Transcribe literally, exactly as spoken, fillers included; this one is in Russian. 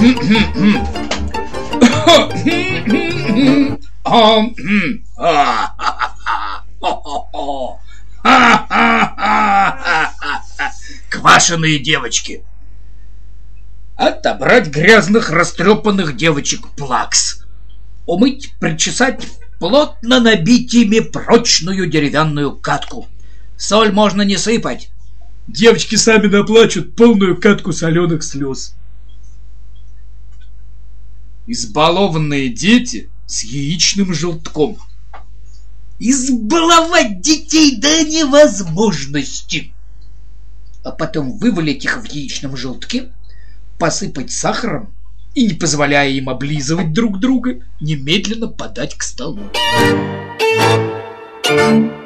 Квашеные девочки. Отобрать грязных растрепанных девочек плакс. Умыть, причесать, плотно набить ими прочную деревянную катку. Соль можно не сыпать. Девочки сами наплачут полную катку соленых слез. Избалованные дети с яичным желтком. Избаловать детей до невозможности. А потом вывалить их в яичном желтке, посыпать сахаром и, не позволяя им облизывать друг друга, немедленно подать к столу.